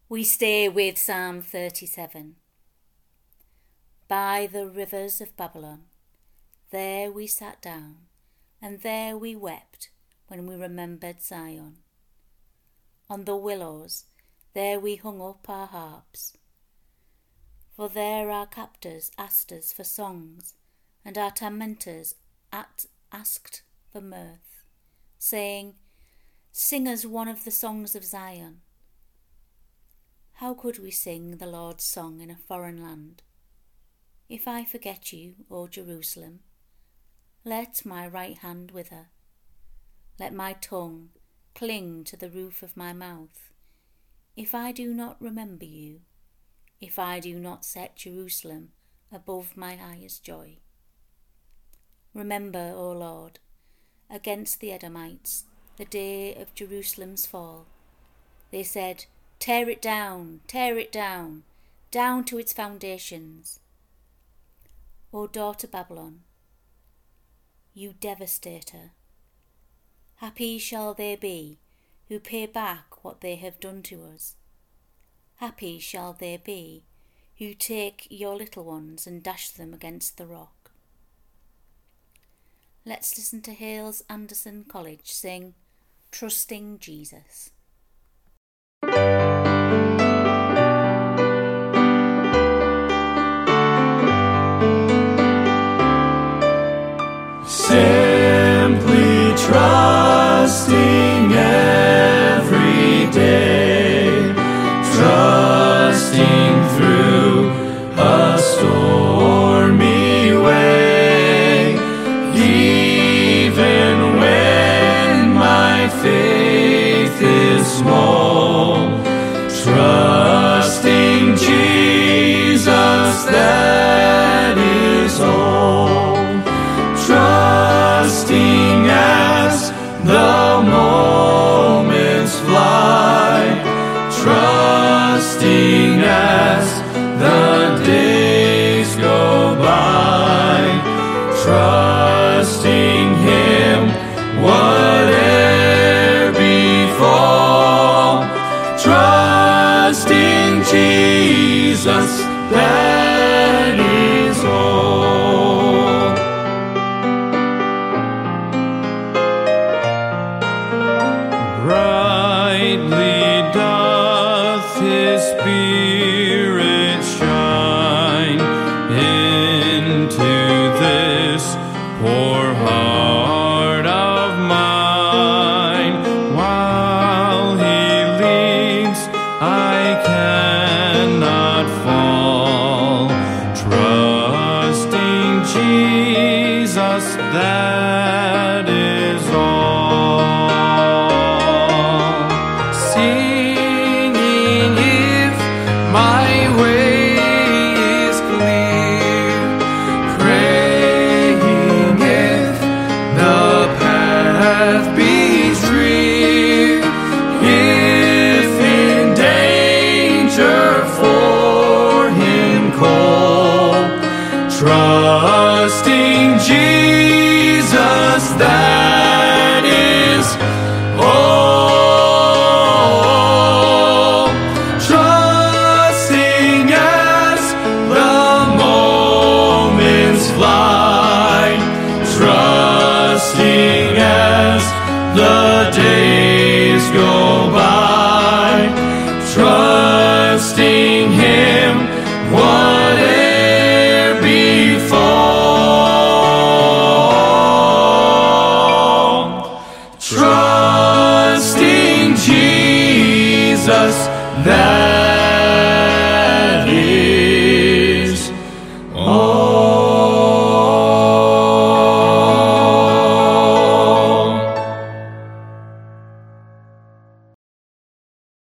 We stay with Psalm 37. By the rivers of Babylon, there we sat down, and there we wept when we remembered Zion. On the willows, there we hung up our harps. For there our captors asked us for songs, and our tormentors asked for mirth, saying, "Sing us one of the songs of Zion." How could we sing the Lord's song in a foreign land? If I forget you, O Jerusalem, let my right hand wither. Let my tongue cling to the roof of my mouth. If I do not remember you, if I do not set Jerusalem above my highest joy. Remember, O Lord, against the Edomites, the day of Jerusalem's fall. They said, tear it down, down to its foundations. O daughter Babylon, you devastator, happy shall they be who pay back what they have done to us. Happy shall they be who take your little ones and dash them against the rock. Let's listen to Hales Anderson College sing Trusting Jesus. Simply trusting every day, trusting through a stormy way, even when my faith is small, trusting Jesus, that is all. Trusting as the moments fly, trusting as the days go by, trusting Him whate'er befall, trusting Jesus, that is all. Brightly doth His Spirit shine into this poor heart of mine. While He leads, I cannot fall, trusting Jesus, that is all. Singing if my way is clear, praying if the path be drear, if in danger for Him call, trusting Jesus, that is all. Trusting as the moments fly, trusting as the days go by, trusting Him whate'er befall, trusting Jesus, that